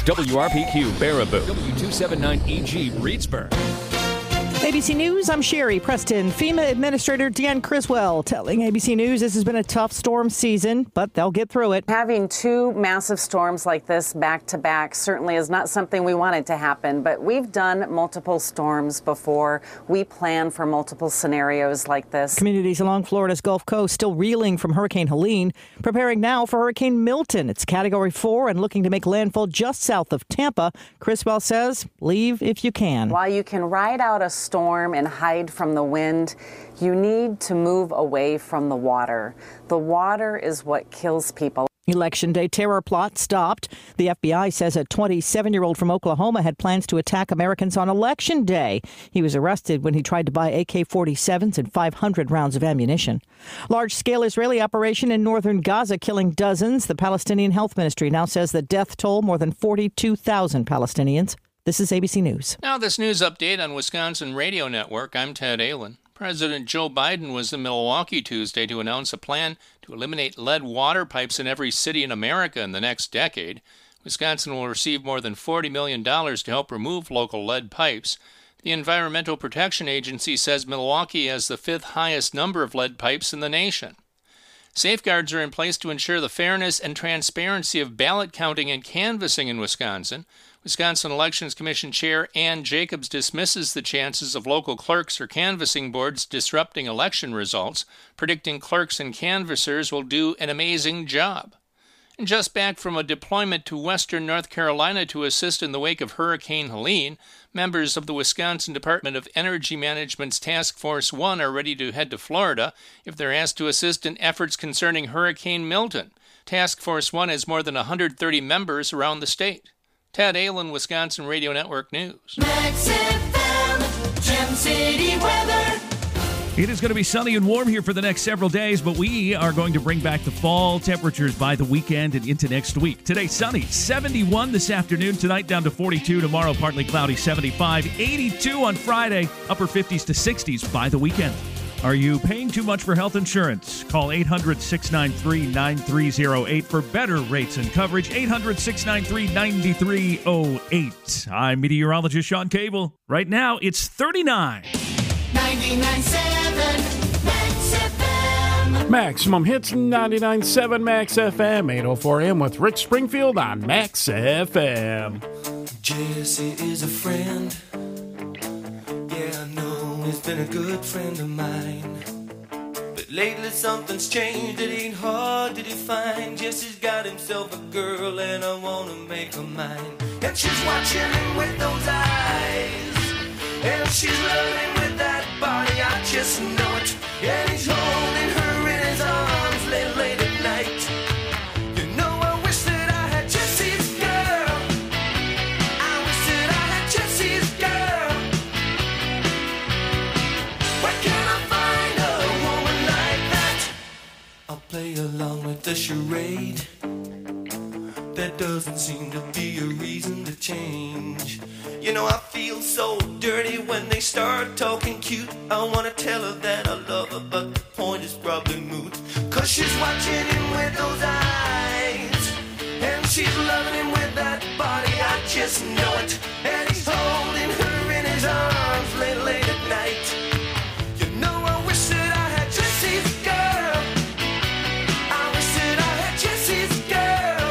WRPQ Baraboo, W279EG Reedsburg. ABC News, I'm Sherry Preston. FEMA Administrator Deanne Criswell telling ABC News this has been a tough storm season, but they'll get through it. Having two massive storms like this back to back certainly is not something we wanted to happen, but we've done multiple storms before. We plan for multiple scenarios like this. Communities along Florida's Gulf Coast still reeling from Hurricane Helene, preparing now for Hurricane Milton. It's Category 4 and looking to make landfall just south of Tampa. Criswell says, leave if you can. While you can ride out a storm and hide from the wind, you need to move away from the water. The water is what kills people. Election day terror plot stopped. The FBI says a 27-year-old from Oklahoma had plans to attack Americans on Election Day. He was arrested when he tried to buy AK-47s and 500 rounds of ammunition. Large-scale Israeli operation in northern Gaza killing dozens. The Palestinian Health Ministry now says the death toll more than 42,000 Palestinians. This is ABC News. Now this news update on Wisconsin Radio Network. I'm Ted Allen. President Joe Biden was in Milwaukee Tuesday to announce a plan to eliminate lead water pipes in every city in America in the next decade. Wisconsin will receive more than $40 million to help remove local lead pipes. The Environmental Protection Agency says Milwaukee has the fifth highest number of lead pipes in the nation. Safeguards are in place to ensure the fairness and transparency of ballot counting and canvassing in Wisconsin. Wisconsin Elections Commission Chair Ann Jacobs dismisses the chances of local clerks or canvassing boards disrupting election results, predicting clerks and canvassers will do an amazing job. And just back from a deployment to western North Carolina to assist in the wake of Hurricane Helene, members of the Wisconsin Department of Energy Management's Task Force 1 are ready to head to Florida if they're asked to assist in efforts concerning Hurricane Milton. Task Force 1 has more than 130 members around the state. Ted Allen, Wisconsin Radio Network News. Max FM, Gem City weather. It is going to be sunny and warm here for the next several days, but we are going to bring back the fall temperatures by the weekend and into next week. Today, sunny, 71 this afternoon. Tonight, down to 42. Tomorrow, partly cloudy, 75. 82 on Friday. Upper 50s to 60s by the weekend. Are you paying too much for health insurance? Call 800-693-9308 for better rates and coverage. 800-693-9308. I'm meteorologist Sean Cable. Right now, it's 39. 99.7 Max FM. Maximum hits 99.7 Max FM. 8:04 a.m. with Rick Springfield on Max FM. Jesse is a friend. Yeah, I know he's been a good friend of mine. But lately something's changed. It ain't hard to define. Jesse's got himself a girl and I wanna make her mine. And she's watching him with those eyes. And she's loving with that body, I just know it. And he's holding her in his arms late at night. You know I wish that I had Jesse's girl. I wish that I had Jesse's girl. Where can I find a woman like that? I'll play along with the charade. There doesn't seem to be a reason to change. You know I feel so dirty when they start talking cute. I wanna tell her that I love her, but the point is probably moot. Cause she's watching him with those eyes. And she's loving him with that body, I just know it. And he's holding her in his arms late at night. You know I wish that I had Jesse's girl. I wish that I had Jesse's girl.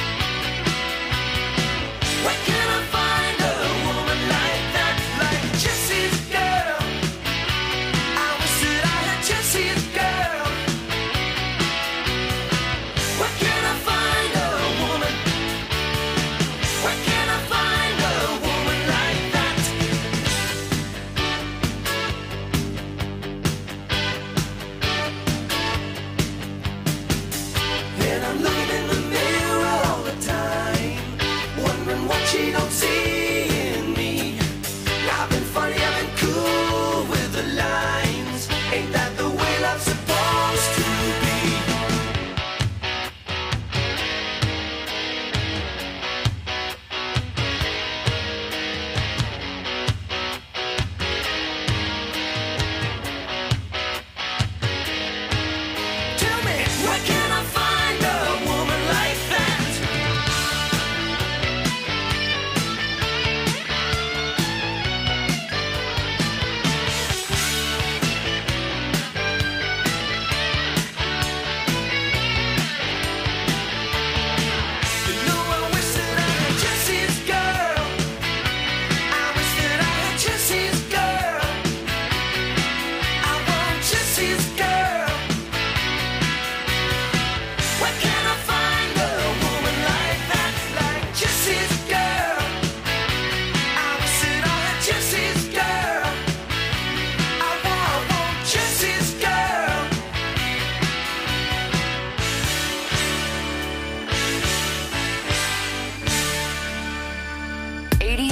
Where can I find a woman like that, like Jesse's girl? I wish that I had Jesse's girl. Where can I find a woman? Where can I find a woman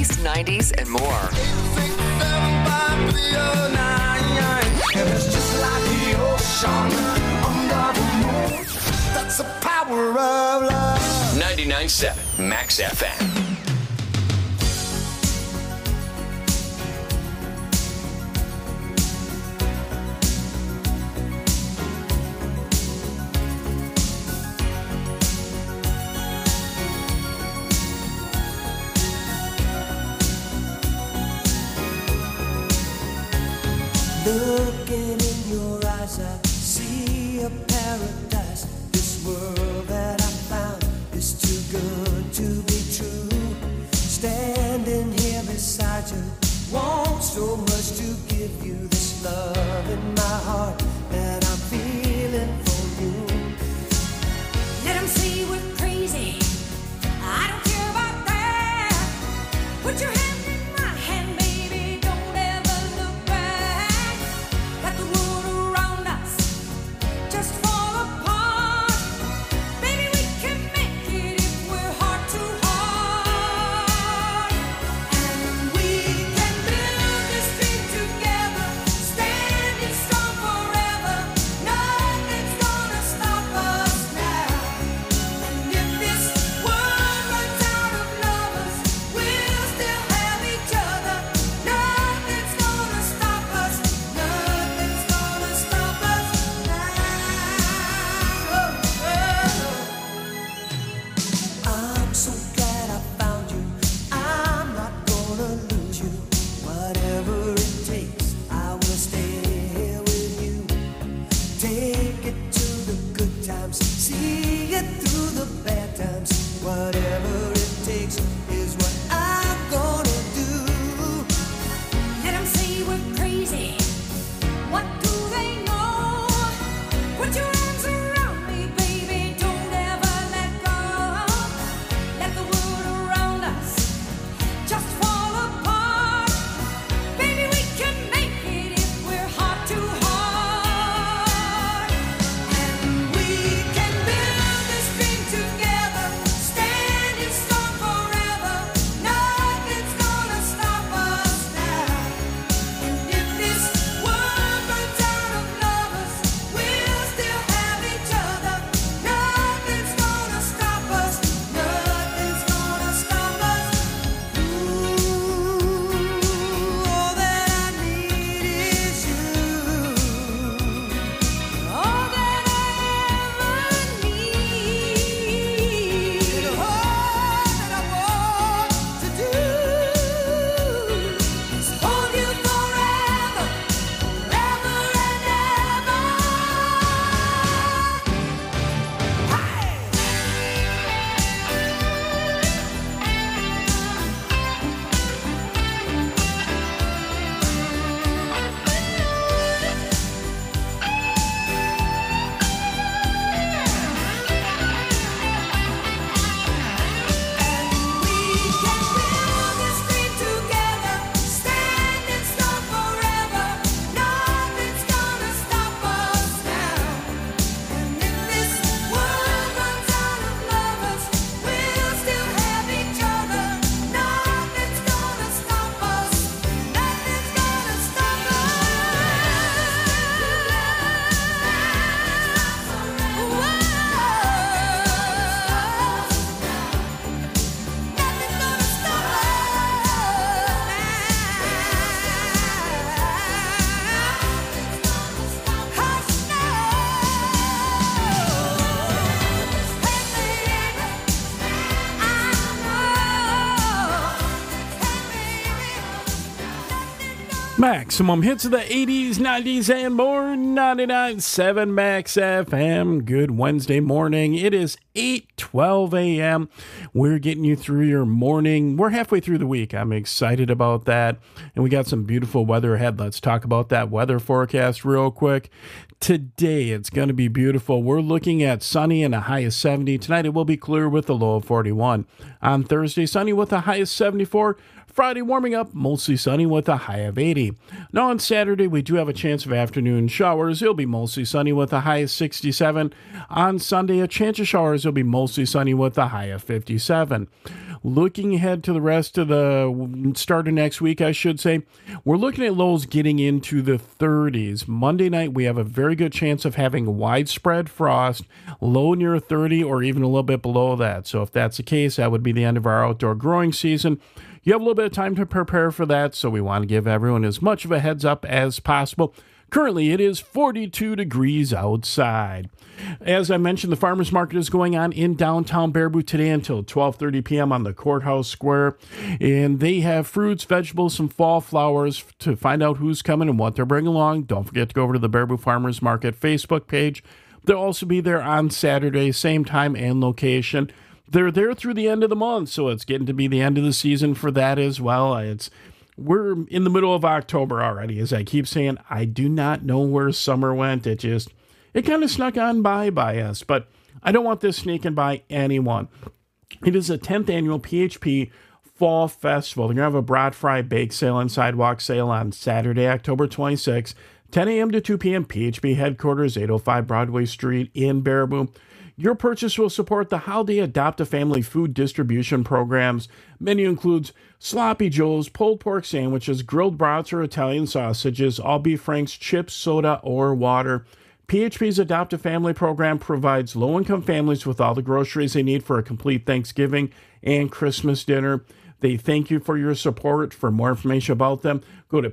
80s, 90s, and more. And it's just like the ocean under the moon. That's the power of love. 99.7 Max FM. Looking in your eyes, I see a paradise. This world that I found is too good to be true. Standing here beside you, want so much to give you this love in my heart that I'm feeling for you. Let 'em say we're crazy. I don't care about that. Put your hand in my hand, baby. Don't ever look back. Let the world around us just fall apart. Baby, we can make it if we're heart to heart. And we can build this dream together, standing strong forever. Nothing's gonna stop us now. And if this world runs out of lovers, we'll still have each other. Nothing's gonna stop us. Nothing's gonna stop us now. I'm so glad I found you. I'm not gonna lose you. Whatever it takes, I will stay here with you. Take it to the good times, see it through the bad times. Whatever it takes is what I'm gonna do. Let 'em say we're crazy. What do they know? Put your arms around me, baby. Don't ever let go. Let the world around us just fall apart. Baby, we can make it if we're heart to heart. And we can build this dream together, standing strong forever. Nothing's gonna stop us now. And if this world runs out of lovers, we'll still have each other. Nothing's gonna stop us. Nothing's gonna stop us. Ooh, all that I need is you. All that I ever need. All that I want to do is hold you forever, forever and ever. We can build this dream together, standing strong forever. Nothing's gonna stop us now. And if this world runs out of lovers, we'll still have each other. Nothing's gonna stop us. Nothing's gonna stop Maximum hits of the 80s, 90s, and more. 99.7 Max FM. Good Wednesday morning. It is 8:12 a.m. We're getting you through your morning. We're halfway through the week. I'm excited about that. And we got some beautiful weather ahead. Let's talk about that weather forecast real quick. Today, it's going to be beautiful. We're looking at sunny and a high of 70. Tonight, it will be clear with a low of 41. On Thursday, sunny with a high of 74. Friday, warming up, mostly sunny with a high of 80. Now on Saturday, we do have a chance of afternoon showers. It'll be mostly sunny with a high of 67. On Sunday, a chance of showers. It'll be mostly sunny with a high of 57. Looking ahead to the rest of the start of next week, I should say, we're looking at lows getting into the 30s. Monday night, we have a very good chance of having widespread frost, low near 30 or even a little bit below that. So if that's the case, that would be the end of our outdoor growing season. You have a little bit of time to prepare for that, so we want to give everyone as much of a heads up as possible. Currently, it is 42 degrees outside. As I mentioned, the farmers market is going on in downtown Baraboo today until 12:30 p.m. on the Courthouse Square. And they have fruits, vegetables, some fall flowers. To find out who's coming and what they're bringing along, don't forget to go over to the Baraboo Farmers Market Facebook page. They'll also be there on Saturday, same time and location. They're there through the end of the month, so it's getting to be the end of the season for that as well. We're in the middle of October already. As I keep saying, I do not know where summer went. It kind of snuck on by us, but I don't want this sneaking by anyone. It is a 10th annual PHP Fall Festival. They're going to have a brat fry bake sale and sidewalk sale on Saturday, October 26th, 10 a.m. to 2 p.m. PHP headquarters, 805 Broadway Street in Baraboo. Your purchase will support the Holiday Adopt-A-Family food distribution programs. Menu includes Sloppy Joe's, pulled pork sandwiches, grilled brats or Italian sausages, all beef franks, chips, soda, or water. PHP's Adopt-A-Family program provides low-income families with all the groceries they need for a complete Thanksgiving and Christmas dinner. They thank you for your support. For more information about them, go to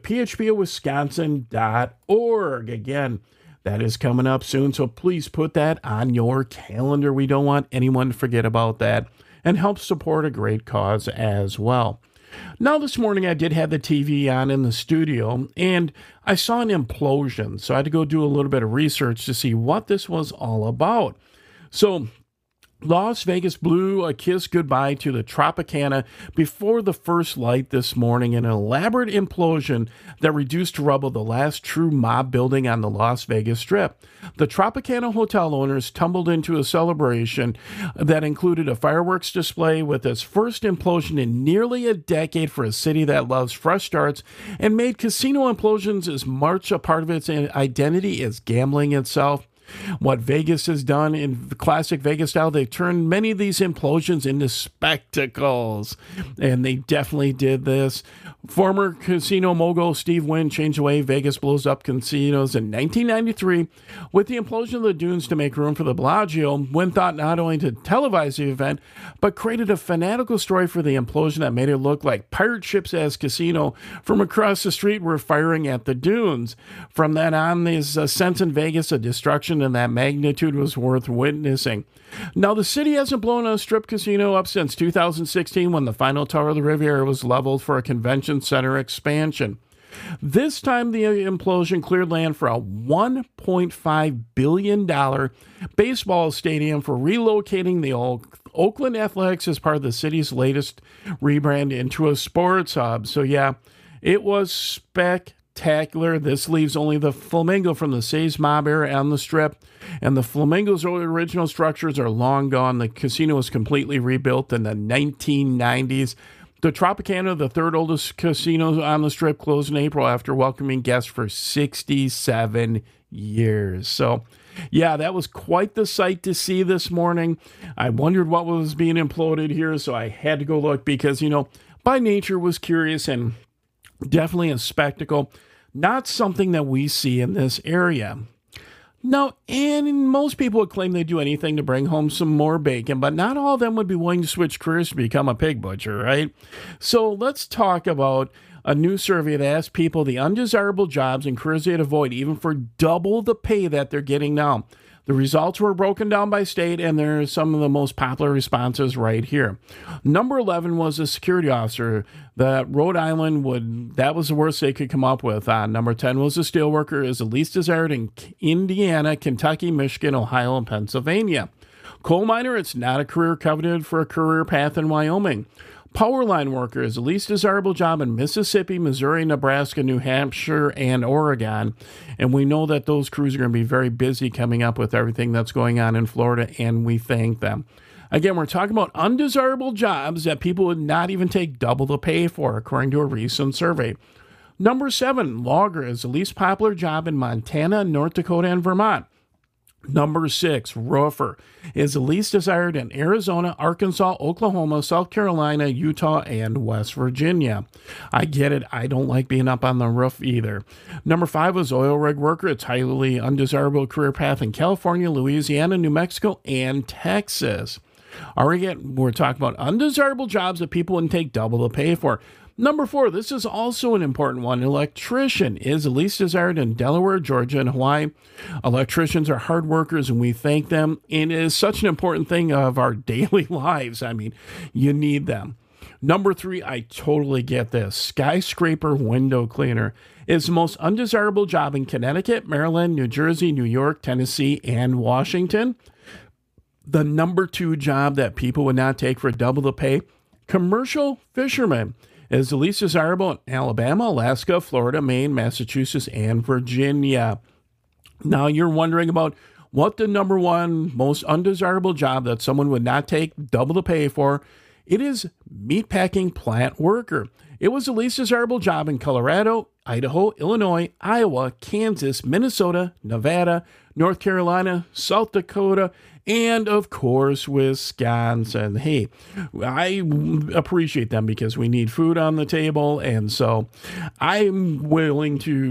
phpwisconsin.org. Again, that is coming up soon, so please put that on your calendar. We don't want anyone to forget about that, and help support a great cause as well. Now, this morning I did have the TV on in the studio, and I saw an implosion, so I had to go do a little bit of research to see what this was all about. So, Las Vegas blew a kiss goodbye to the Tropicana before the first light this morning, an elaborate implosion that reduced to rubble the last true mob building on the Las Vegas Strip. The Tropicana hotel owners tumbled into a celebration that included a fireworks display with its first implosion in nearly a decade for a city that loves fresh starts and made casino implosions as much a part of its identity as gambling itself. What Vegas has done in the classic Vegas style, they've turned many of these implosions into spectacles, and they definitely did this. Former casino mogul Steve Wynn changed the way Vegas blows up casinos in 1993 with the implosion of the dunes to make room for the Bellagio. Wynn thought not only to televise the event, but created a fanatical story for the implosion that made it look like pirate ships as casino from across the street were firing at the dunes. From then on, there's a sense in Vegas of destruction and that magnitude was worth witnessing. Now, the city hasn't blown a strip casino up since 2016 when the final tower of the Riviera was leveled for a convention center expansion. This time, the implosion cleared land for a $1.5 billion baseball stadium for relocating the Oakland Athletics as part of the city's latest rebrand into a sports hub. So, yeah, it was spectacular. This leaves only the Flamingo from the Say's Mob era on the Strip, and the Flamingo's original structures are long gone. The casino was completely rebuilt in the 1990s. The Tropicana, the third oldest casino on the Strip, closed in April after welcoming guests for 67 years. So, yeah, that was quite the sight to see this morning. I wondered what was being imploded here, so I had to go look because, by nature was curious and definitely a spectacle. Not something that we see in this area. Now, and most people would claim they'd do anything to bring home some more bacon, but not all of them would be willing to switch careers to become a pig butcher, right? So let's talk about a new survey that asked people the undesirable jobs and careers they'd avoid even for double the pay that they're getting now. The results were broken down by state, and there are some of the most popular responses right here. Number 11 was a security officer. That Rhode Island that was the worst they could come up with. Number 10 was a steelworker, is the least desired in Indiana, Kentucky, Michigan, Ohio, and Pennsylvania. Coal miner, it's not a career coveted for a career path in Wyoming. Power line worker is the least desirable job in Mississippi, Missouri, Nebraska, New Hampshire, and Oregon. And we know that those crews are going to be very busy coming up with everything that's going on in Florida, and we thank them. Again, we're talking about undesirable jobs that people would not even take double the pay for, according to a recent survey. Number 7, logger is the least popular job in Montana, North Dakota, and Vermont. Number 6, roofer, is the least desired in Arizona, Arkansas, Oklahoma, South Carolina, Utah, and West Virginia. I get it. I don't like being up on the roof either. Number 5 was oil rig worker. It's highly undesirable career path in California, Louisiana, New Mexico, and Texas. Again, we're talking about undesirable jobs that people wouldn't take double the pay for. Number 4, this is also an important one. Electrician is the least desired in Delaware, Georgia, and Hawaii. Electricians are hard workers, and we thank them. It is such an important thing of our daily lives. I mean, you need them. Number 3, I totally get this. Skyscraper window cleaner is the most undesirable job in Connecticut, Maryland, New Jersey, New York, Tennessee, and Washington. The number 2 job that people would not take for double the pay, commercial fisherman, is the least desirable in Alabama, Alaska, Florida, Maine, Massachusetts, and Virginia. Now you're wondering about what the number 1 most undesirable job that someone would not take double the pay for. It is meatpacking plant worker. It was the least desirable job in Colorado, Idaho, Illinois, Iowa, Kansas, Minnesota, Nevada, North Carolina, South Dakota, and of course, Wisconsin. Hey, I appreciate them because we need food on the table. And so I'd be willing to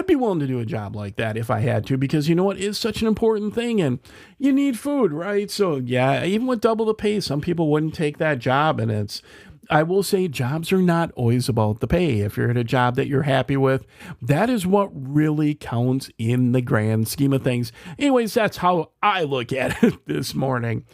do a job like that if I had to, because you know what, it's such an important thing and you need food, right? So yeah, even with double the pay, some people wouldn't take that job. And I will say jobs are not always about the pay. If you're at a job that you're happy with, that is what really counts in the grand scheme of things. Anyways, that's how I look at it this morning.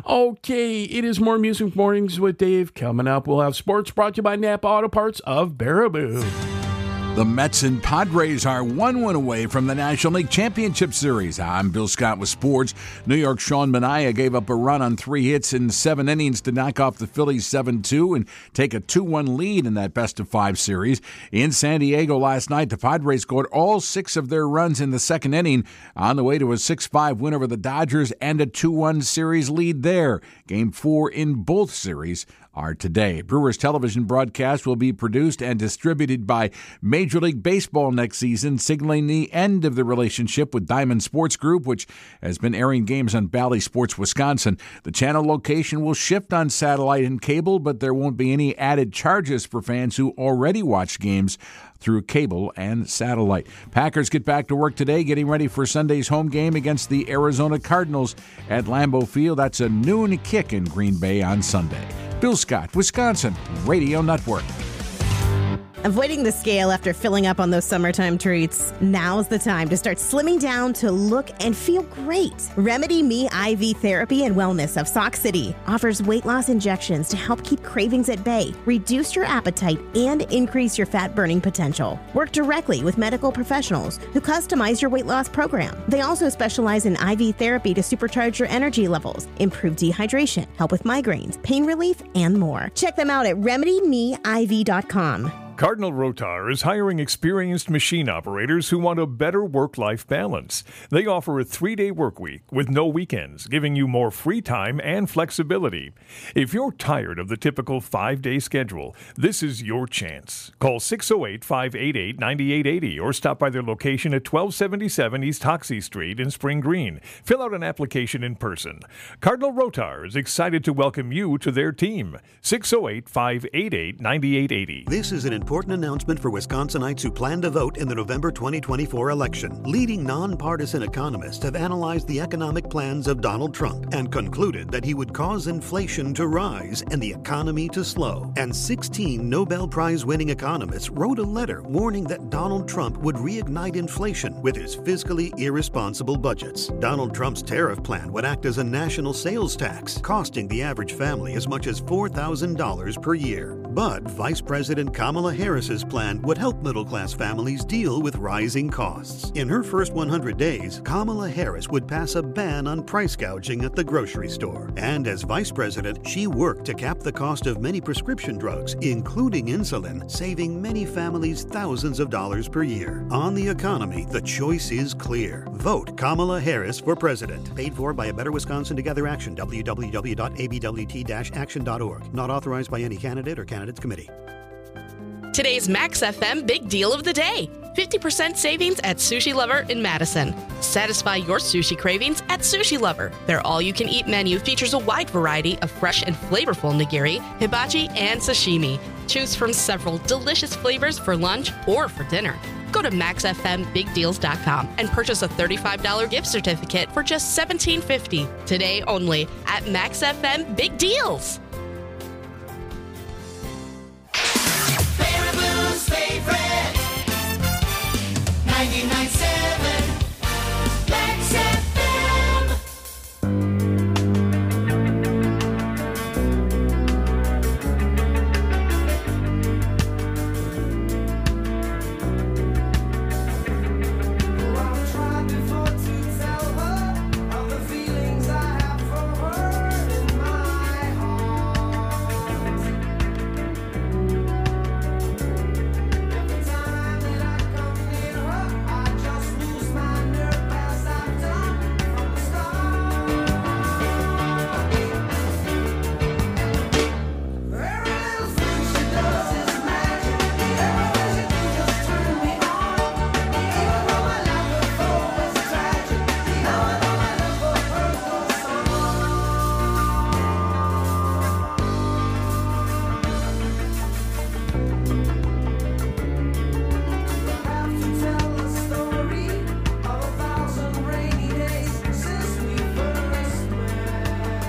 Okay, it is More Music Mornings with Dave. Coming up, we'll have sports brought to you by Napa Auto Parts of Baraboo. The Mets and Padres are 1 away from the National League Championship Series. I'm Bill Scott with sports. New York's Sean Manaea gave up a run on 3 hits in 7 innings to knock off the Phillies 7-2 and take a 2-1 lead in that best-of-5 series. In San Diego last night, the Padres scored all 6 of their runs in the second inning on the way to a 6-5 win over the Dodgers and a 2-1 series lead there. Game 4 in both series are today. Brewers television broadcast will be produced and distributed by Major League Baseball next season, signaling the end of the relationship with Diamond Sports Group, which has been airing games on Bally Sports Wisconsin. The channel location will shift on satellite and cable, but there won't be any added charges for fans who already watch games through cable and satellite. Packers get back to work today, getting ready for Sunday's home game against the Arizona Cardinals at Lambeau Field. That's a noon kick in Green Bay on Sunday. Bill Scott, Wisconsin Radio Network. Avoiding the scale after filling up on those summertime treats? Now's the time to start slimming down to look and feel great. Remedy Me IV Therapy and Wellness of Sauk City offers weight loss injections to help keep cravings at bay, reduce your appetite, and increase your fat burning potential. Work directly with medical professionals who customize your weight loss program. They also specialize in IV therapy to supercharge your energy levels, improve dehydration, help with migraines, pain relief, and more. Check them out at RemedyMeIV.com. Cardinal Rotar is hiring experienced machine operators who want a better work-life balance. They offer a 3-day work week with no weekends, giving you more free time and flexibility. If you're tired of the typical 5-day schedule, this is your chance. Call 608-588-9880 or stop by their location at 1277 East Hoxie Street in Spring Green. Fill out an application in person. Cardinal Rotar is excited to welcome you to their team. 608-588-9880. This is an important announcement for Wisconsinites who plan to vote in the November 2024 election. Leading nonpartisan economists have analyzed the economic plans of Donald Trump and concluded that he would cause inflation to rise and the economy to slow. And 16 Nobel Prize-winning economists wrote a letter warning that Donald Trump would reignite inflation with his fiscally irresponsible budgets. Donald Trump's tariff plan would act as a national sales tax, costing the average family as much as $4,000 per year. But Vice President Kamala Harris's plan would help middle-class families deal with rising costs. In her first 100 days, Kamala Harris would pass a ban on price gouging at the grocery store. And as vice president, she worked to cap the cost of many prescription drugs, including insulin, saving many families thousands of dollars per year. On the economy, the choice is clear. Vote Kamala Harris for president. Paid for by A Better Wisconsin Together Action, www.abwt-action.org. Not authorized by any candidate or candidates committee. Today's Max FM Big Deal of the Day. 50% savings at Sushi Lover in Madison. Satisfy your sushi cravings at Sushi Lover. Their all-you-can-eat menu features a wide variety of fresh and flavorful nigiri, hibachi, and sashimi. Choose from several delicious flavors for lunch or for dinner. Go to MaxFMBigDeals.com and purchase a $35 gift certificate for just $17.50 today only at Max FM Big Deals. Baraboo's favorite 99.7 Max FM. I've tried before to tell her of the feelings I have for her in my heart. Every time that I come near her, I just lose my nerve as I've done from the start. Every little thing she does is magic. Everything she do just turn me on. Even though my life before was tragic, now I know my love for her goes on. Have to tell a story of 1,000 rainy days since we first met.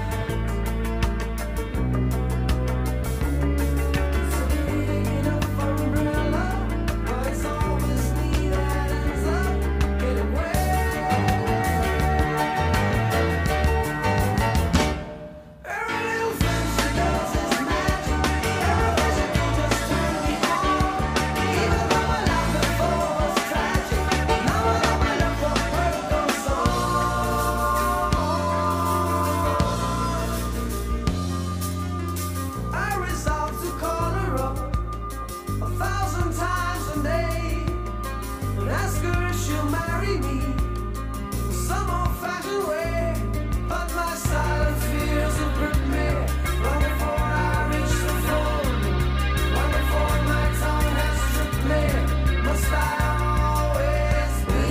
It's a big enough umbrella, but it's always me that ends up getting wet. Every little thing she does is magic. Everything she do just turn me on. Even though my life before was tragic, now I know my love for her goes on. I resolved to call her up 1,000 times a day and ask her if she'll marry me in some old-fashioned way. But my silent fears have gripped me long before I reach the phone, long before my tongue has stripped me. Must I always be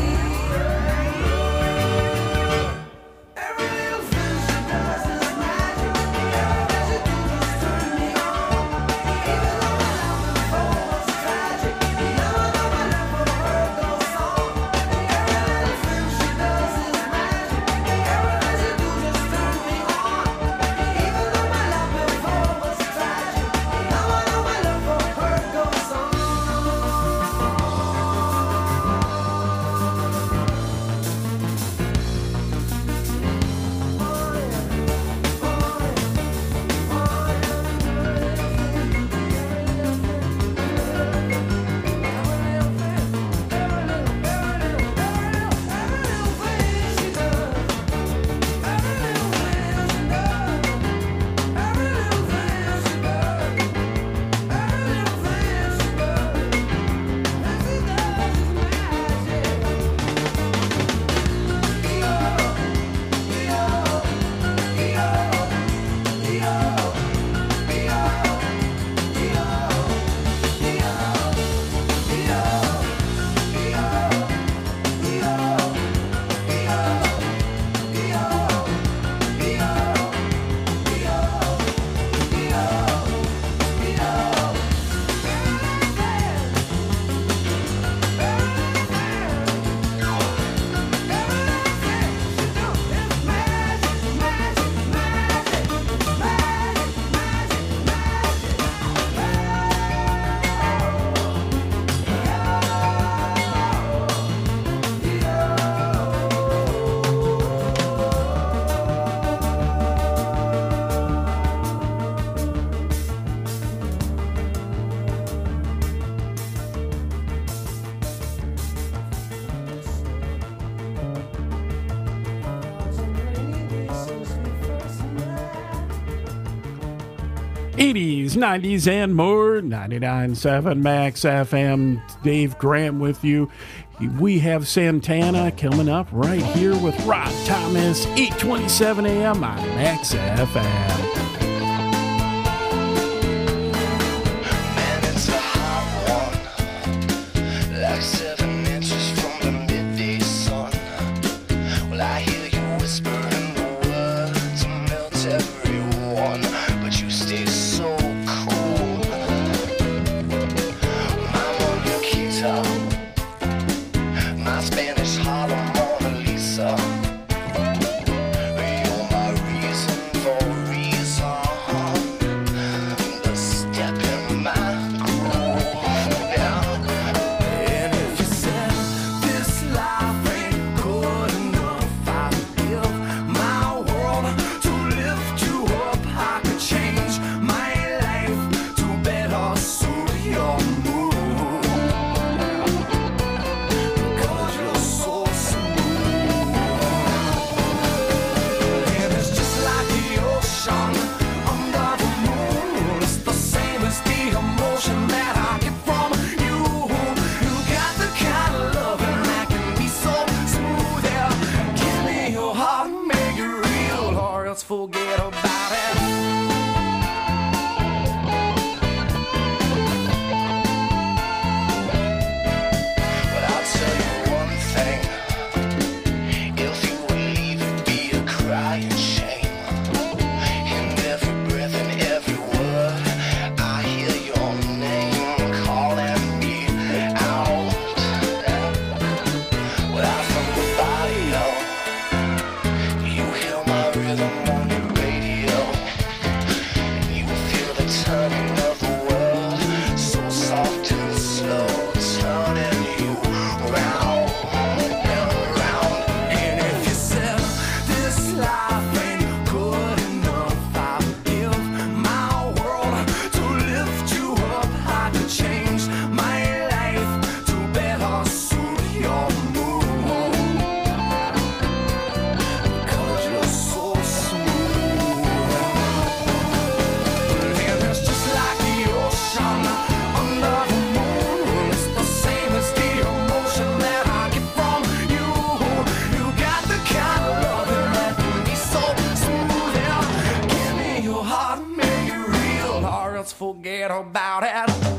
alone? Every little thing she does is magic. Everything she do just turn me on. Even though my love before was tragic, now I know my love for her goes on. Every little thing she does is magic. Everything she do just turn me on. Even though my love before was tragic, now I know my love for her goes on. '80s, '90s, and more. 99.7 Max FM. Dave Graham with you. We have Santana coming up right here with Rod Thomas, 8:27 a.m. on Max FM. Man, it's a hot one, like 7 let's forget about it.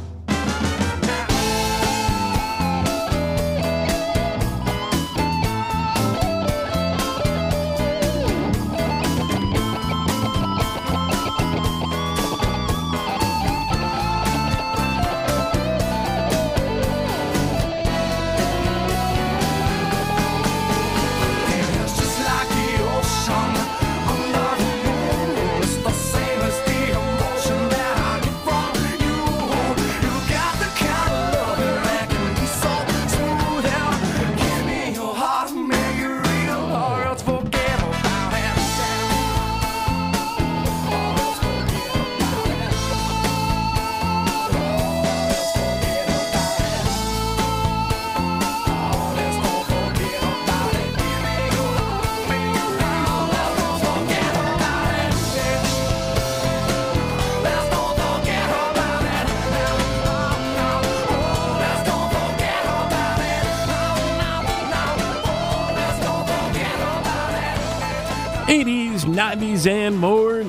'80s, '90s, and more.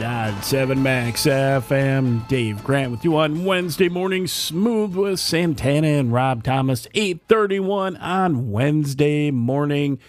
99.7 Max FM. Dave Grant with you on Wednesday morning. Smooth with Santana and Rob Thomas. 8:31 on Wednesday morning.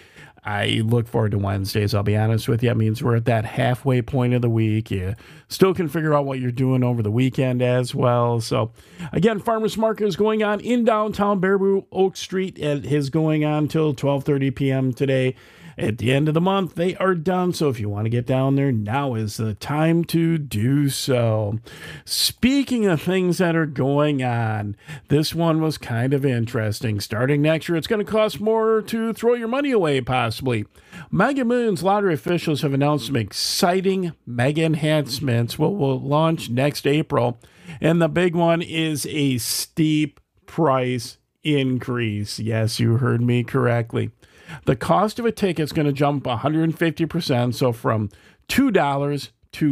I look forward to Wednesdays, I'll be honest with you. It means we're at that halfway point of the week. You still can figure out what you're doing over the weekend as well. So, again, Farmers Market is going on in downtown Baraboo, Oak Street. It is going on till 12:30 p.m. today. At the end of the month, they are done. So if you want to get down there, now is the time to do so. Speaking of things that are going on, this one was kind of interesting. Starting next year, it's going to cost more to throw your money away, possibly. Mega Millions lottery officials have announced some exciting mega enhancements will launch next April. And the big one is a steep price increase. Yes, you heard me correctly. The cost of a ticket is going to jump 150%, so from $2 to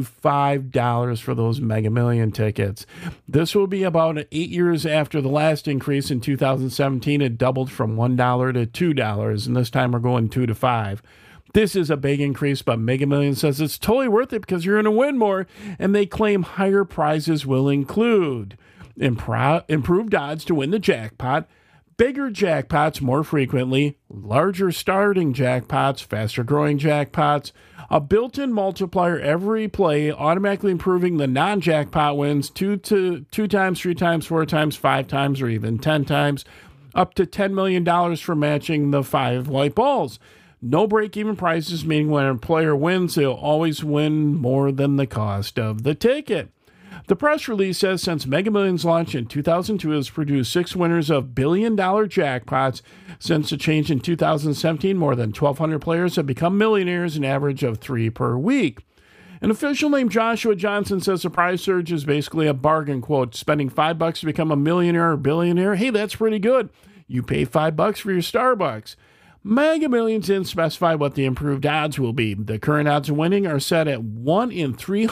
$5 for those Mega Million tickets. This will be about 8 years after the last increase in 2017. It doubled from $1 to $2, and this time we're going $2 to $5. This is a big increase, but Mega Millions says it's totally worth it because you're going to win more, and they claim higher prizes will include improved odds to win the jackpot, bigger jackpots more frequently, larger starting jackpots, faster growing jackpots, a built-in multiplier every play, automatically improving the non-jackpot wins two times, 3 times, 4 times, 5 times, or even 10 times, up to $10 million for matching the 5 white balls. No break-even prizes, meaning when a player wins, they'll always win more than the cost of the ticket. The press release says since Mega Millions launched in 2002, it has produced 6 winners of billion-dollar jackpots. Since the change in 2017, more than 1,200 players have become millionaires, an average of 3 per week. An official named Joshua Johnson says the prize surge is basically a bargain, quote, spending $5 to become a millionaire or billionaire. Hey, that's pretty good. You pay $5 for your Starbucks. Mega Millions didn't specify what the improved odds will be. The current odds of winning are set at 1 in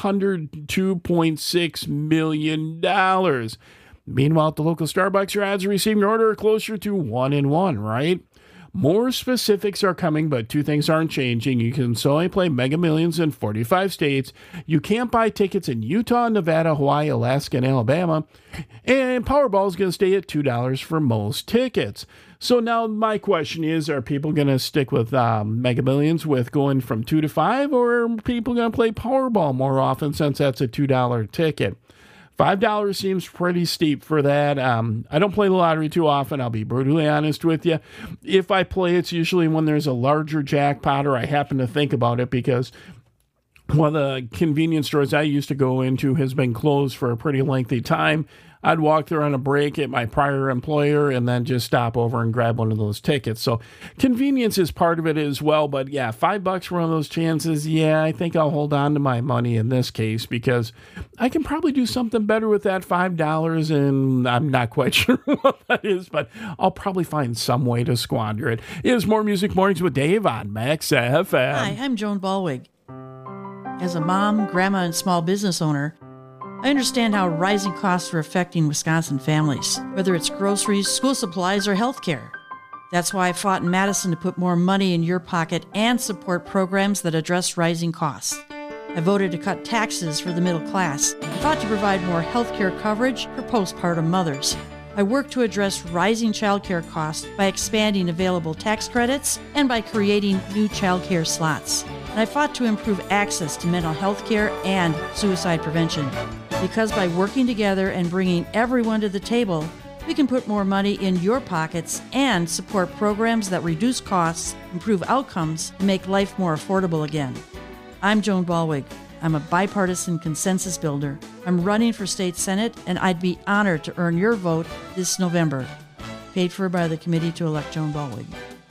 $302.6 million. Meanwhile, at the local Starbucks, your odds of receiving an order are closer to 1 in 1, right? More specifics are coming, but 2 things aren't changing. You can only play Mega Millions in 45 states. You can't buy tickets in Utah, Nevada, Hawaii, Alaska, and Alabama. And Powerball is going to stay at $2 for most tickets. So now my question is, are people going to stick with Mega Millions with going from 2 to 5, or are people going to play Powerball more often since that's a $2 ticket? $5 seems pretty steep for that. I don't play the lottery too often, I'll be brutally honest with you. If I play, it's usually when there's a larger jackpot or I happen to think about it, because one of the convenience stores I used to go into has been closed for a pretty lengthy time. I'd walk there on a break at my prior employer and then just stop over and grab one of those tickets. So convenience is part of it as well. But yeah, $5 for one of those chances. Yeah, I think I'll hold on to my money in this case because I can probably do something better with that $5, and I'm not quite sure what that is, but I'll probably find some way to squander it. It is More Music Mornings with Dave on Max FM. Hi, I'm Joan Ballwig. As a mom, grandma, and small business owner, I understand how rising costs are affecting Wisconsin families, whether it's groceries, school supplies, or healthcare. That's why I fought in Madison to put more money in your pocket and support programs that address rising costs. I voted to cut taxes for the middle class. I fought to provide more health care coverage for postpartum mothers. I worked to address rising child care costs by expanding available tax credits and by creating new child care slots. And I fought to improve access to mental health care and suicide prevention. Because by working together and bringing everyone to the table, we can put more money in your pockets and support programs that reduce costs, improve outcomes, and make life more affordable again. I'm Joan Balwig. I'm a bipartisan consensus builder. I'm running for state senate, and I'd be honored to earn your vote this November. Paid for by the Committee to Elect Joan Balwig.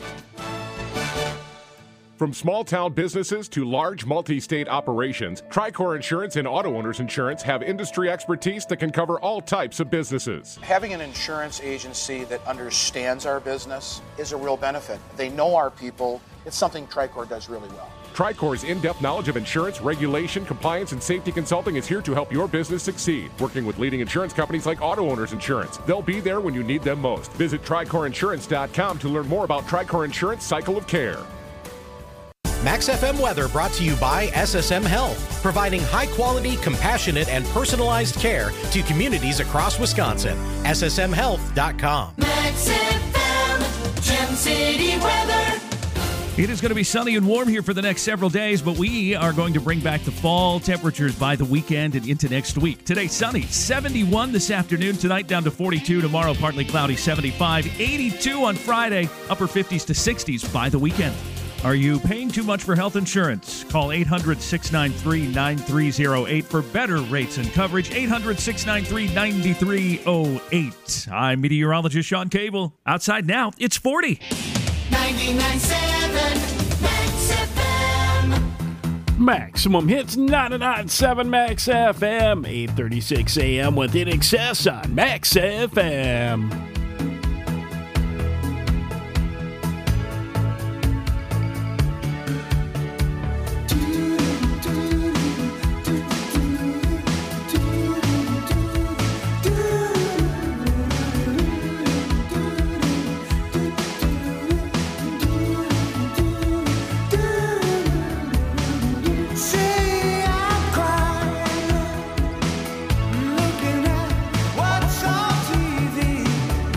From small-town businesses to large multi-state operations, Tricor Insurance and Auto Owners Insurance have industry expertise that can cover all types of businesses. Having an insurance agency that understands our business is a real benefit. They know our people. It's something Tricor does really well. Tricor's in-depth knowledge of insurance, regulation, compliance, and safety consulting is here to help your business succeed. Working with leading insurance companies like Auto Owners Insurance. They'll be there when you need them most. Visit TricorInsurance.com to learn more about Tricor Insurance Cycle of Care. Max FM weather brought to you by SSM Health, providing high-quality, compassionate, and personalized care to communities across Wisconsin. SSMHealth.com. Max FM, Gem City weather. It is going to be sunny and warm here for the next several days, but we are going to bring back the fall temperatures by the weekend and into next week. Today, sunny, 71 this afternoon. Tonight, down to 42. Tomorrow, partly cloudy, 75. 82 on Friday. Upper 50s to 60s by the weekend. Are you paying too much for health insurance? Call 800-693-9308 for better rates and coverage. 800-693-9308. I'm meteorologist Sean Cable. Outside now, it's 40. 99.7 Max FM. Maximum hits 99.7 Max FM. 8:36 a.m. with In Excess on Max FM. See, I'm crying, looking at what's on TV.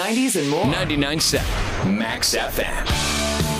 90s and more. 99.7 Max FM.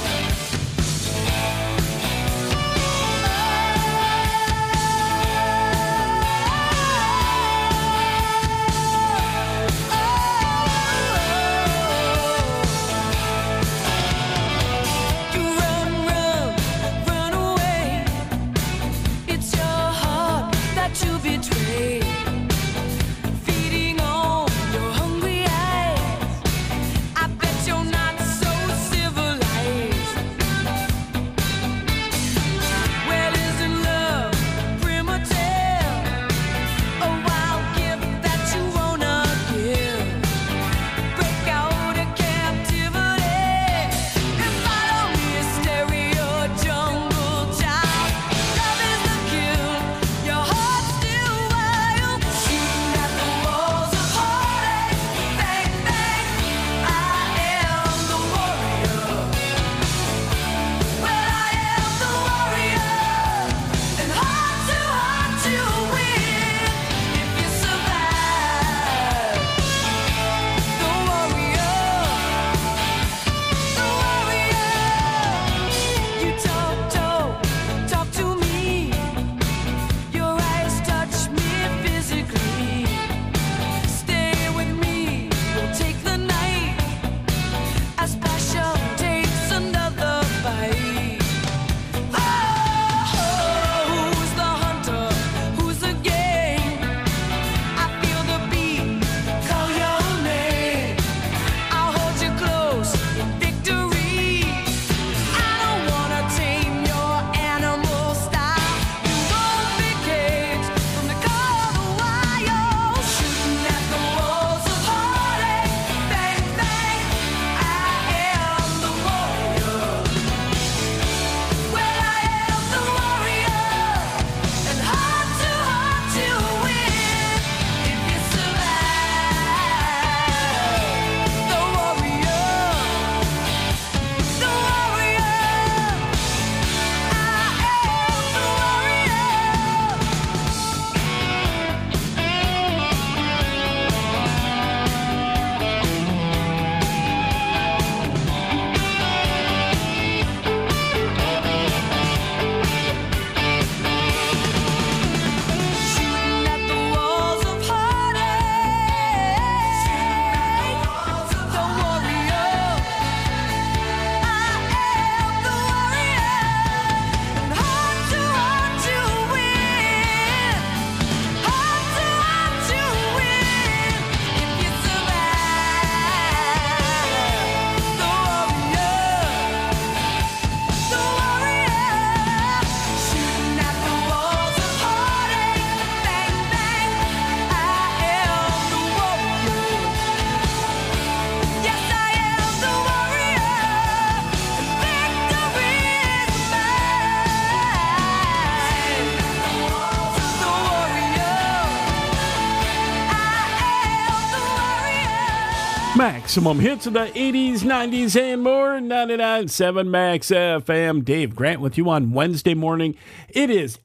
Maximum hits of the 80s, 90s, and more. 99.7 Max FM. Dave Grant with you on Wednesday morning. It is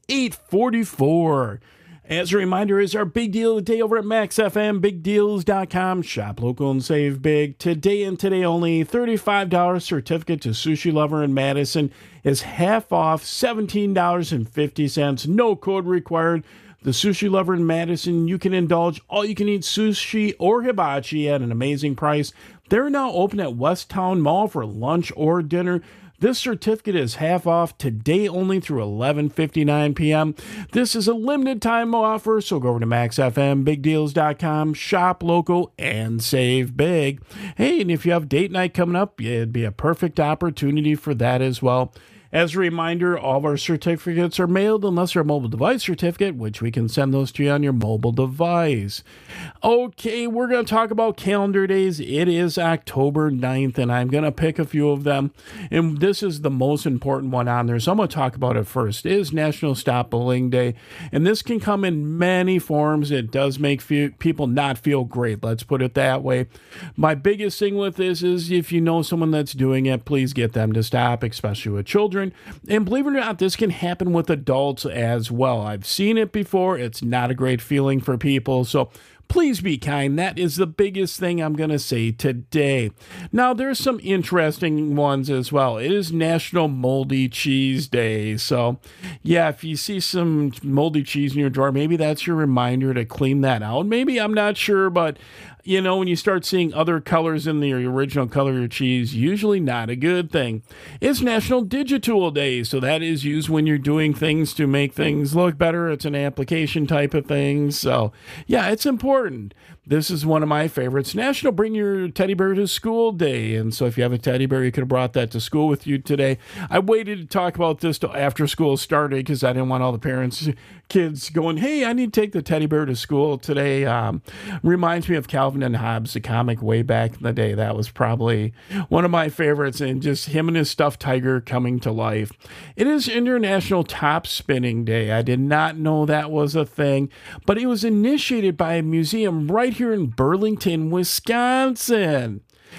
8:44. As a reminder, is our big deal of the day over at Max FM, bigdeals.com. Shop local and save big. Today and today only, $35 certificate to Sushi Lover in Madison is half off, $17.50. No code required. The Sushi Lover in Madison, you can indulge all you can eat sushi or hibachi at an amazing price. They're now open at Westtown Mall for lunch or dinner. This certificate is half off today only through 11:59 p.m. This is a limited time offer, so go over to maxfmbigdeals.com, shop local, and save big. Hey, and if you have date night coming up, it'd be a perfect opportunity for that as well. As a reminder, all of our certificates are mailed unless they're a mobile device certificate, which we can send those to you on your mobile device. Okay, we're going to talk about calendar days. It is October 9th, and I'm going to pick a few of them. And this is the most important one on there, so I'm going to talk about it first. It is National Stop Bullying Day, and this can come in many forms. It does make people not feel great, let's put it that way. My biggest thing with this is if you know someone that's doing it, please get them to stop, especially with children. And believe it or not, this can happen with adults as well. I've seen it before. It's not a great feeling for people. So please be kind. That is the biggest thing I'm going to say today. Now, there's some interesting ones as well. It is National Moldy Cheese Day. So, yeah, if you see some moldy cheese in your drawer, maybe that's your reminder to clean that out. Maybe, I'm not sure, but you know, when you start seeing other colors in the original color of your cheese, usually not a good thing. It's National Digitool Day, so that is used when you're doing things to make things look better. It's an application type of thing, so yeah, it's important. This is one of my favorites. National Bring Your Teddy Bear to School Day, and so if you have a teddy bear, you could have brought that to school with you today. I waited to talk about this till after school started because I didn't want all the parents, kids going, hey, I need to take the teddy bear to school today. Reminds me of Calvin and Hobbes, the comic way back in the day. That was probably one of my favorites, and just him and his stuffed tiger coming to life. It is International Top Spinning Day. I did not know that was a thing, but it was initiated by a museum right here in Burlington, Wisconsin.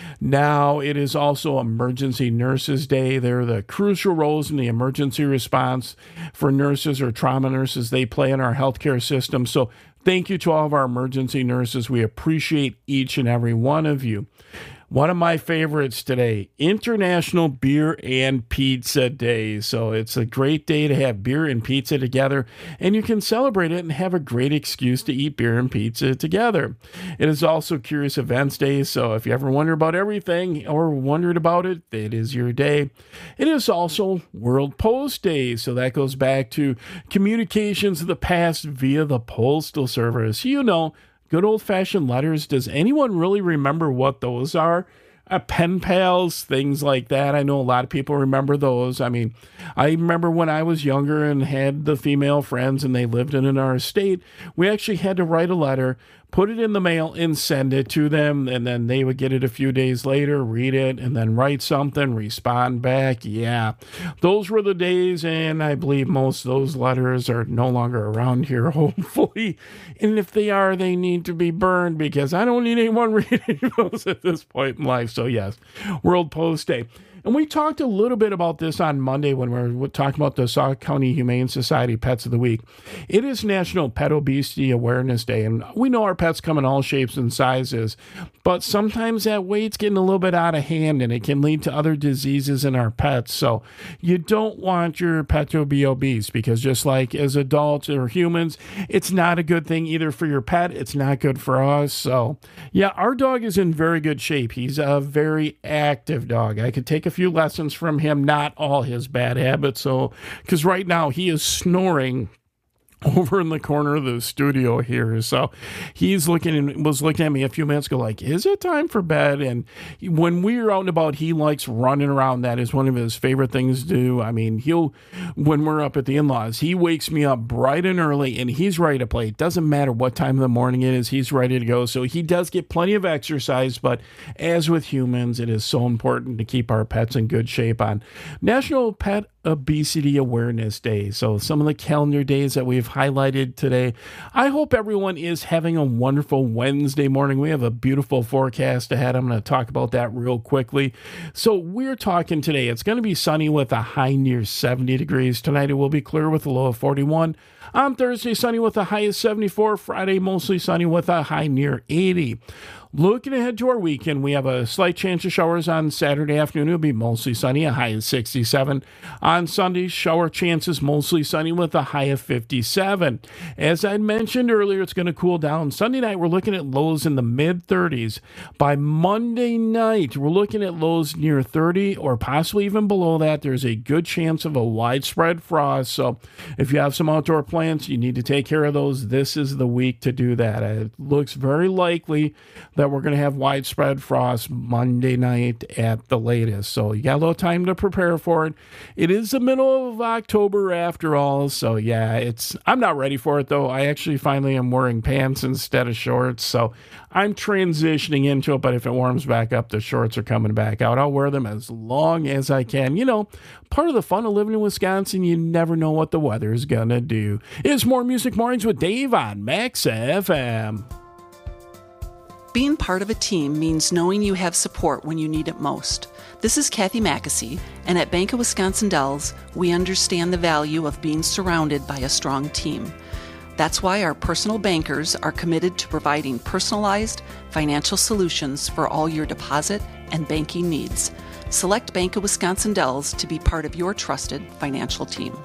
Now, it is also Emergency Nurses Day. They're the crucial roles in the emergency response for nurses or trauma nurses they play in our healthcare system. So thank you to all of our emergency nurses. We appreciate each and every one of you. One of my favorites today, International Beer and Pizza Day. So it's a great day to have beer and pizza together, and you can celebrate it and have a great excuse to eat beer and pizza together. It is also Curious Events Day, so if you ever wonder about everything or wondered about it, it is your day. It is also World Post Day, so that goes back to communications of the past via the Postal Service. You know, good old-fashioned letters. Does anyone really remember what those are? Pen pals, things like that. I know a lot of people remember those. I mean, I remember when I was younger and had the female friends and they lived in our estate, we actually had to write a letter, put it in the mail, and send it to them, and then they would get it a few days later, read it, and then write something, respond back. Yeah, those were the days, and I believe most of those letters are no longer around here, hopefully. And if they are, they need to be burned, because I don't need anyone reading those at this point in life. So yes, World Post Day. And we talked a little bit about this on Monday when we were talking about the Sauk County Humane Society Pets of the Week. It is National Pet Obesity Awareness Day, and we know our pets come in all shapes and sizes, but sometimes that weight's getting a little bit out of hand, and it can lead to other diseases in our pets. So you don't want your pet to be obese, because just like as adults or humans, it's not a good thing either for your pet. It's not good for us. So yeah, our dog is in very good shape. He's a very active dog. I could take a few lessons from him, not all his bad habits. So, because right now he is snoring over in the corner of the studio here. So he's was looking at me a few minutes ago like, is it time for bed? And when we're out and about, he likes running around. That is one of his favorite things to do. I mean, when we're up at the in-laws, he wakes me up bright and early and he's ready to play. It doesn't matter what time of the morning it is, he's ready to go. So he does get plenty of exercise, but as with humans, it is so important to keep our pets in good shape on National Pet Obesity Awareness Day. So some of the calendar days that we've highlighted today. I hope everyone is having a wonderful Wednesday morning. We have a beautiful forecast ahead. I'm going to talk about that real quickly. So we're talking today. It's going to be sunny with a high near 70 degrees. Tonight it will be clear with a low of 41. On Thursday, sunny with a high of 74. Friday, mostly sunny with a high near 80. Looking ahead to our weekend, we have a slight chance of showers on Saturday afternoon. It'll be mostly sunny, a high of 67. On Sunday, shower chances mostly sunny with a high of 57. As I mentioned earlier, it's going to cool down. Sunday night, we're looking at lows in the mid-30s. By Monday night, we're looking at lows near 30 or possibly even below that. There's a good chance of a widespread frost. So if you have some outdoor plants, you need to take care of those. This is the week to do that. It looks very likely that we're going to have widespread frost Monday night at the latest. So you got a little time to prepare for it. It is the middle of October after all. So yeah, I'm not ready for it though. I actually finally am wearing pants instead of shorts. So I'm transitioning into it, but if it warms back up, the shorts are coming back out. I'll wear them as long as I can. You know, part of the fun of living in Wisconsin, you never know what the weather is going to do. It's More Music Mornings with Dave on Max FM. Being part of a team means knowing you have support when you need it most. This is Kathy Mackesy, and at Bank of Wisconsin Dells, we understand the value of being surrounded by a strong team. That's why our personal bankers are committed to providing personalized financial solutions for all your deposit and banking needs. Select Bank of Wisconsin Dells to be part of your trusted financial team.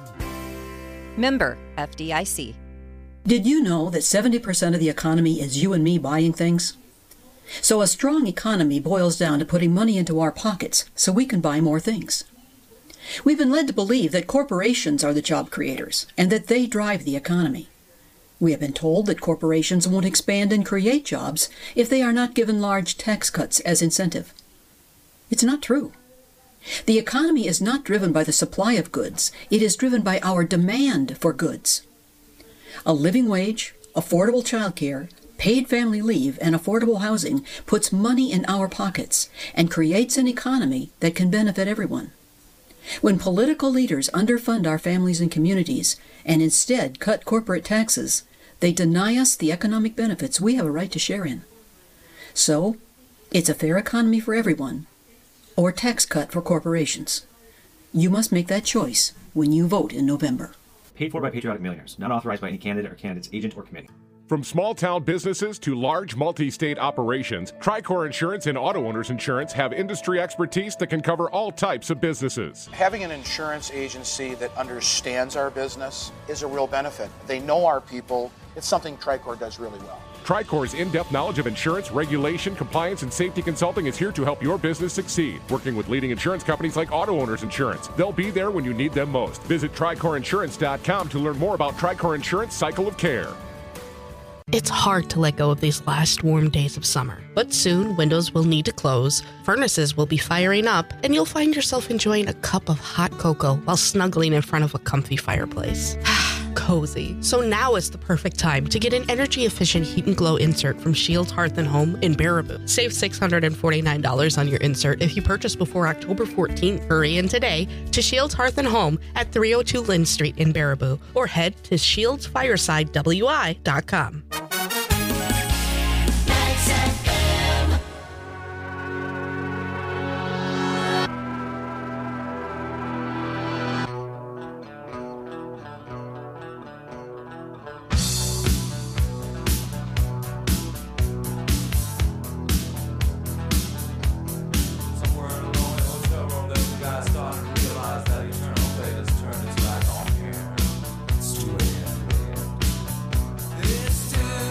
Member FDIC. Did you know that 70% of the economy is you and me buying things? So a strong economy boils down to putting money into our pockets so we can buy more things. We've been led to believe that corporations are the job creators and that they drive the economy. We have been told that corporations won't expand and create jobs if they are not given large tax cuts as incentive. It's not true. The economy is not driven by the supply of goods. It is driven by our demand for goods. A living wage, affordable childcare, paid family leave, and affordable housing puts money in our pockets and creates an economy that can benefit everyone. When political leaders underfund our families and communities and instead cut corporate taxes, they deny us the economic benefits we have a right to share in. So, it's a fair economy for everyone, or tax cut for corporations. You must make that choice when you vote in November. Paid for by Patriotic Millionaires. Not authorized by any candidate or candidate's agent or committee. From small-town businesses to large multi-state operations, Tricor Insurance and Auto Owners Insurance have industry expertise that can cover all types of businesses. Having an insurance agency that understands our business is a real benefit. They know our people. It's something Tricor does really well. Tricor's in-depth knowledge of insurance, regulation, compliance, and safety consulting is here to help your business succeed. Working with leading insurance companies like Auto Owners Insurance. They'll be there when you need them most. Visit TricorInsurance.com to learn more about Tricor Insurance Cycle of Care. It's hard to let go of these last warm days of summer, but soon windows will need to close, furnaces will be firing up, and you'll find yourself enjoying a cup of hot cocoa while snuggling in front of a comfy fireplace. Cozy. So now is the perfect time to get an energy-efficient heat and glow insert from Shields Hearth & Home in Baraboo. Save $649 on your insert if you purchase before October 14th. Hurry in today to Shields Hearth & Home at 302 Lynn Street in Baraboo or head to shieldsfiresidewi.com. It's too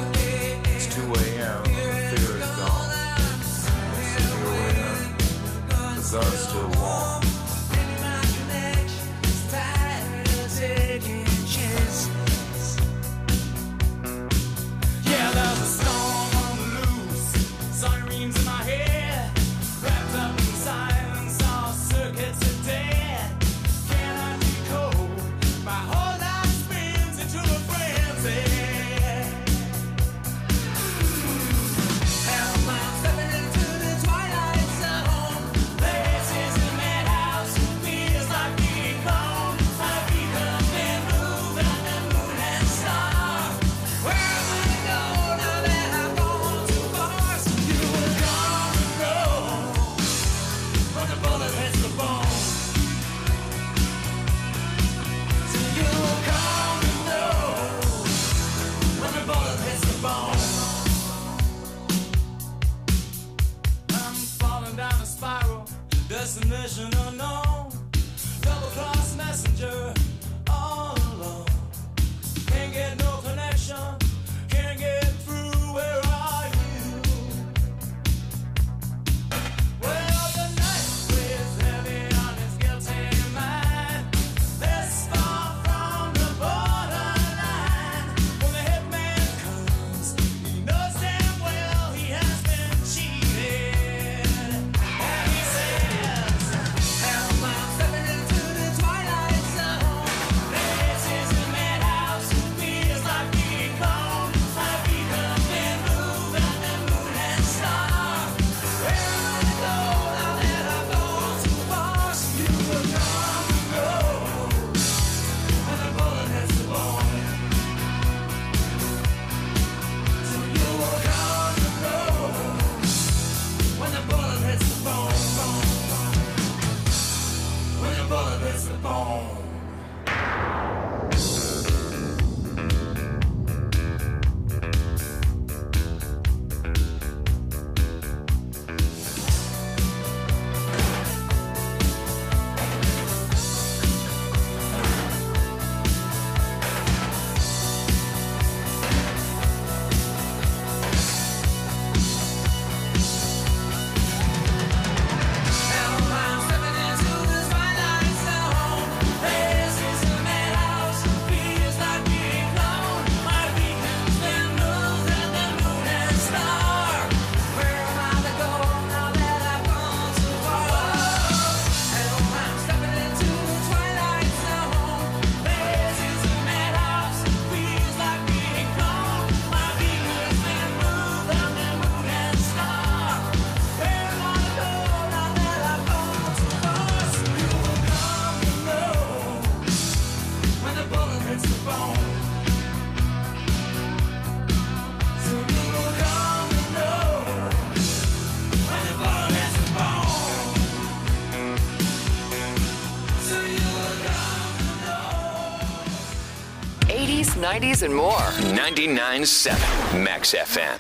80s, 90s, and more. 99.7 Max FM.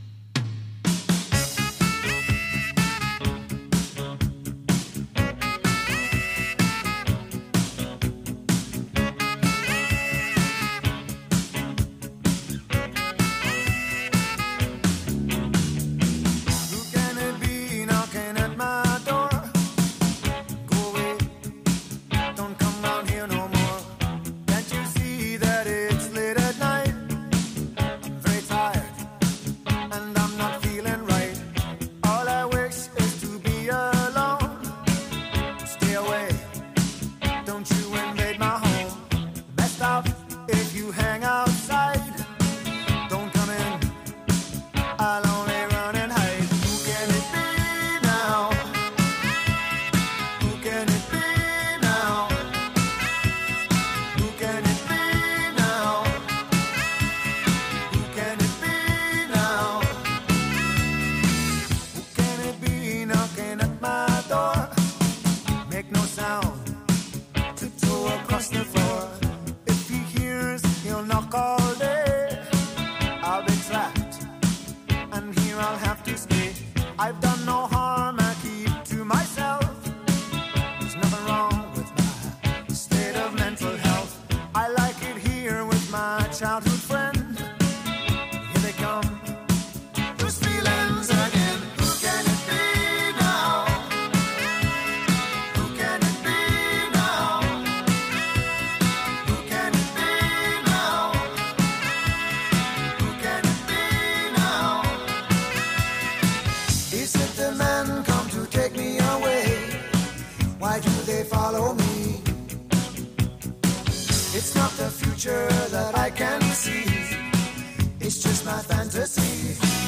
It's not the future that I can see. It's just my fantasy.